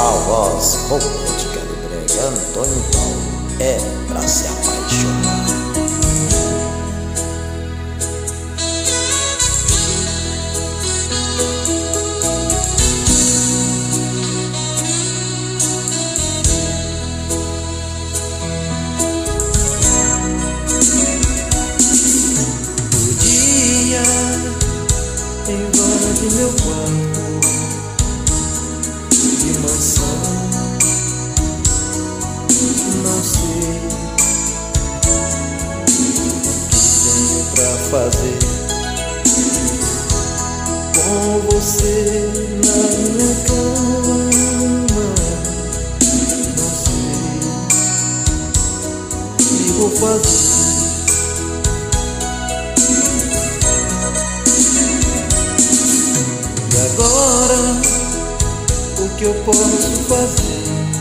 A voz romântica do brega Antônio Paulo é pra se apaixonar. O dia invade meu quarto de mansão. Não sei o que tenho pra fazer com você na minha cama. Não sei o que vou fazer. E agora, o que eu posso fazer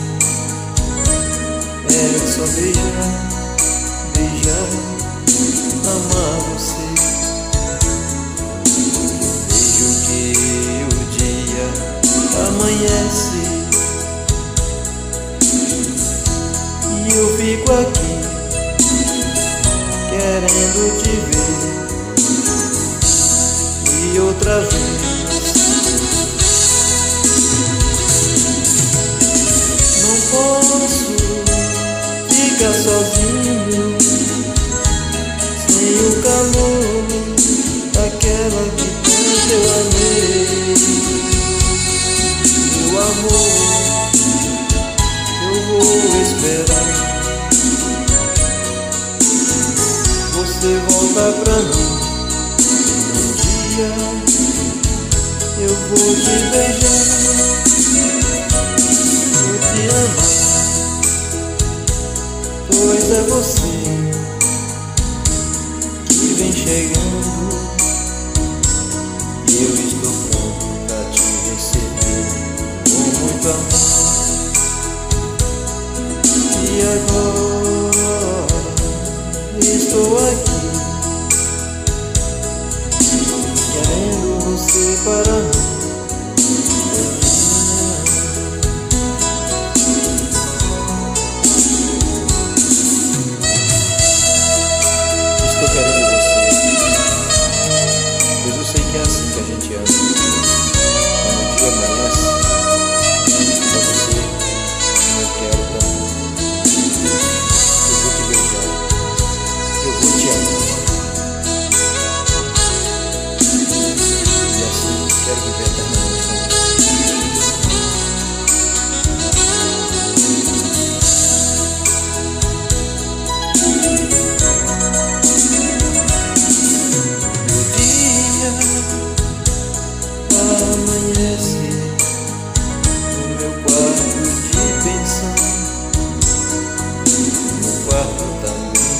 é só beijar, beijar, amar você. Vejo que o dia amanhece e eu fico aqui querendo te ver. E outra vez posso ficar sozinho, sem o calor daquela que tanto eu amei. Meu amor, eu vou esperar você voltar pra mim. Um dia eu vou te beijar, te amar, pois é você que vem chegando e eu estou pronto pra te receber com muito amor. E agora estou aqui querendo você para mim. Estou querendo você, pois eu sei que é assim que a gente ama. Quando o dia amanhece, pra você, eu quero pra mim. Eu vou te beijar, eu vou te amar. E assim quero viver eternamente com você. Amanhece no meu quarto de pensão, no quarto também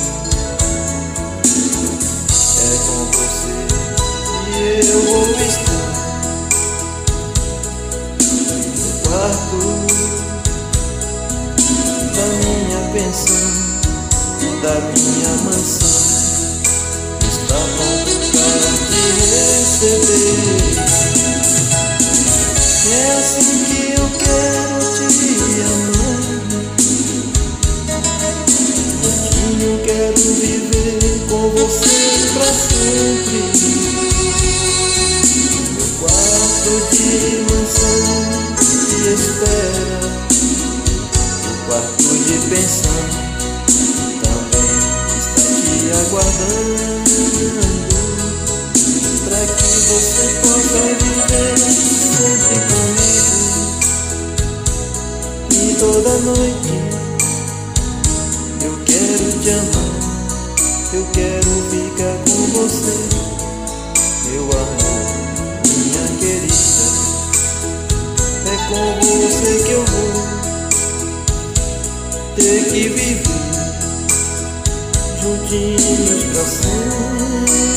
é com você e eu vou estar no quarto da minha pensão, da minha mansão. Está pronto para te receber. É assim que eu quero te amar. Eu quero viver com você pra sempre. Meu quarto de mansão te espera. O quarto de pensão também está te aguardando, pra que você possa viver sempre comigo. E toda noite eu quero te amar, eu quero ficar com você. Meu amor, minha querida, é com você que eu vou ter que viver juntinhos pra sempre.